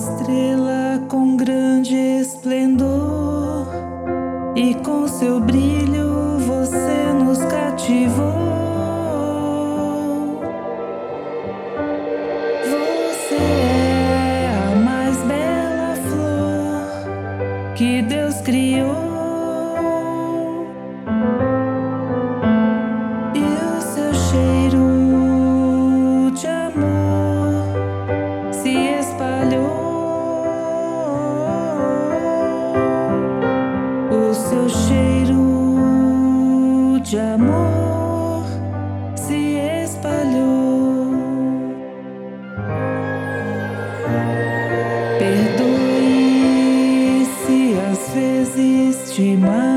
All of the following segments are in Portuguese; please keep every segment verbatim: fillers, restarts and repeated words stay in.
estrela com grande esplendor, e com seu brilho você nos cativou. Você é a mais bela flor que Deus criou, e o seu cheiro de amor se espalhou. O seu cheiro de amor se espalhou. Perdoe se às vezes te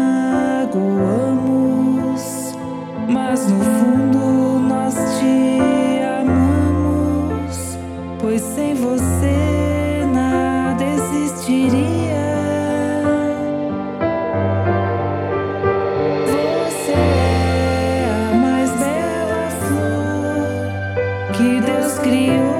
magoamos, mas no fundo nós te amamos, pois sem você nada existiria. Você é a mais bela flor que Deus criou,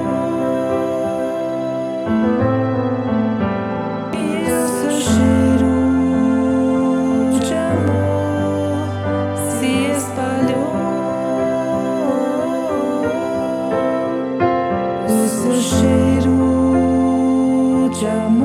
e o seu cheiro de amor se espalhou. O seu cheiro de amor